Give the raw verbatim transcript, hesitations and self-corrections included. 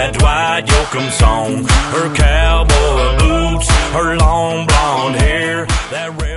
that Dwight Yoakam song. Her cowboy boots, her long blonde hair, that red